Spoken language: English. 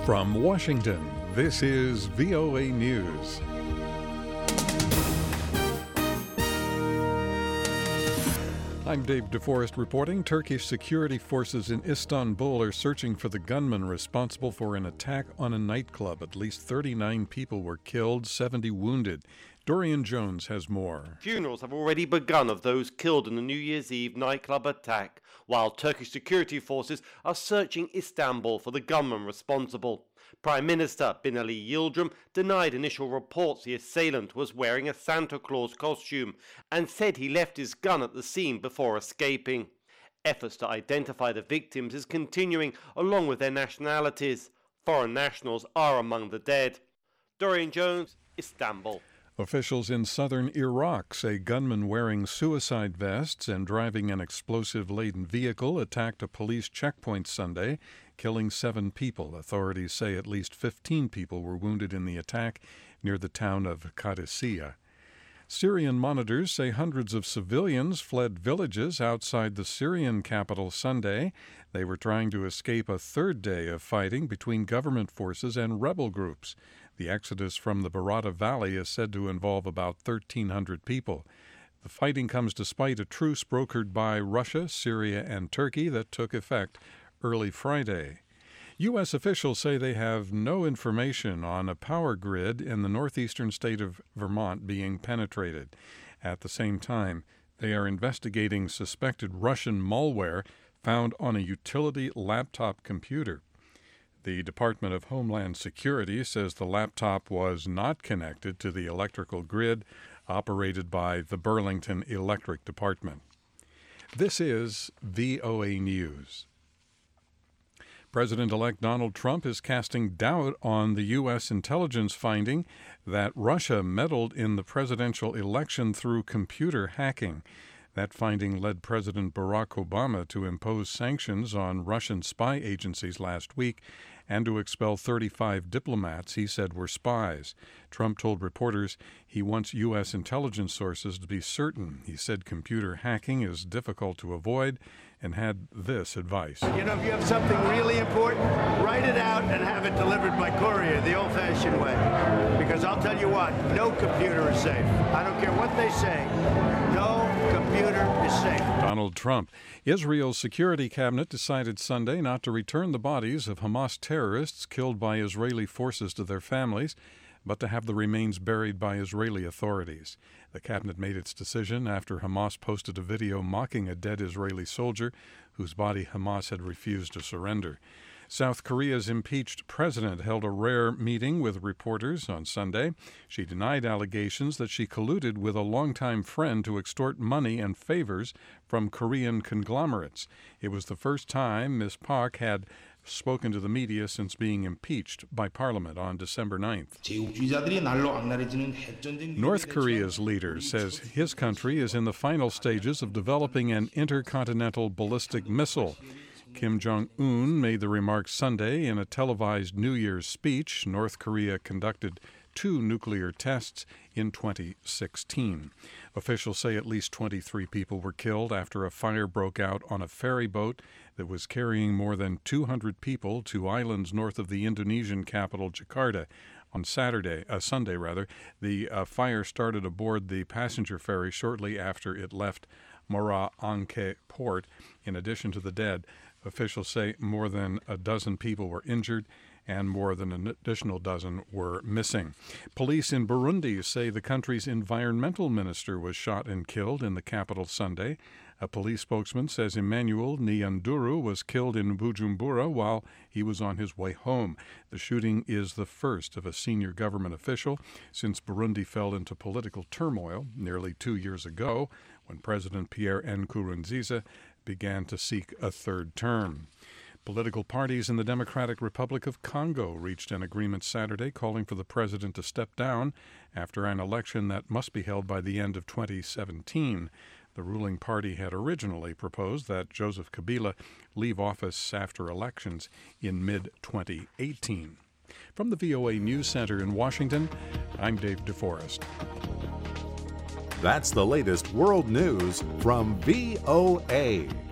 From Washington, this is VOA News. I'm Dave DeForest reporting. Turkish security forces in Istanbul are searching for the gunman responsible for an attack on a nightclub. At least 39 people were killed, 70 wounded. Dorian Jones has more. Funerals have already begun of those killed in the New Year's Eve nightclub attack, while Turkish security forces are searching Istanbul for the gunman responsible. Prime Minister Binali Yildirim denied initial reports the assailant was wearing a Santa Claus costume and said he left his gun at the scene before escaping. Efforts to identify the victims is continuing along with their nationalities. Foreign nationals are among the dead. Dorian Jones, Istanbul. Officials in southern Iraq say gunmen wearing suicide vests and driving an explosive-laden vehicle attacked a police checkpoint Sunday, killing 7 people. Authorities say at least 15 people were wounded in the attack near the town of Qadisiyah. Syrian monitors say hundreds of civilians fled villages outside the Syrian capital Sunday. They were trying to escape a third day of fighting between government forces and rebel groups. The exodus from the Barata Valley is said to involve about 1,300 people. The fighting comes despite a truce brokered by Russia, Syria, and Turkey that took effect early Friday. U.S. officials say they have no information on a power grid in the northeastern state of Vermont being penetrated. At the same time, they are investigating suspected Russian malware found on a utility laptop computer. The Department of Homeland Security says the laptop was not connected to the electrical grid operated by the Burlington Electric Department. This is VOA News. President-elect Donald Trump is casting doubt on the U.S. intelligence finding that Russia meddled in the presidential election through computer hacking. That finding led President Barack Obama to impose sanctions on Russian spy agencies last week and to expel 35 diplomats he said were spies. Trump told reporters he wants U.S. intelligence sources to be certain. He said computer hacking is difficult to avoid and had this advice. You know, if you have something really important, write it out and have it delivered by courier the old-fashioned way. Because I'll tell you what, no computer is safe. I don't care what they say. No computer is safe. Donald Trump. Israel's security cabinet decided Sunday not to return the bodies of Hamas terrorists killed by Israeli forces to their families, but to have the remains buried by Israeli authorities. The cabinet made its decision after Hamas posted a video mocking a dead Israeli soldier whose body Hamas had refused to surrender. South Korea's impeached president held a rare meeting with reporters on Sunday. She denied allegations that she colluded with a longtime friend to extort money and favors from Korean conglomerates. It was the first time Ms. Park had spoken to the media since being impeached by Parliament on December 9th. North Korea's leader says his country is in the final stages of developing an intercontinental ballistic missile. Kim Jong-un made the remarks Sunday in a televised New Year's speech. North Korea conducted 2 nuclear tests in 2016. Officials say at least 23 people were killed after a fire broke out on a ferry boat that was carrying more than 200 people to islands north of the Indonesian capital, Jakarta. On Sunday, the fire started aboard the passenger ferry shortly after it left Muara Angke port. In addition to the dead, officials say more than a dozen people were injured and more than an additional dozen were missing. Police in Burundi say the country's environmental minister was shot and killed in the capital Sunday. A police spokesman says Emmanuel Nianduru was killed in Bujumbura while he was on his way home. The shooting is the first of a senior government official since Burundi fell into political turmoil nearly 2 years ago when President Pierre Nkurunziza began to seek a third term. Political parties in the Democratic Republic of Congo reached an agreement Saturday calling for the president to step down after an election that must be held by the end of 2017. The ruling party had originally proposed that Joseph Kabila leave office after elections in mid-2018. From the VOA News Center in Washington, I'm Dave DeForest. That's the latest world news from VOA.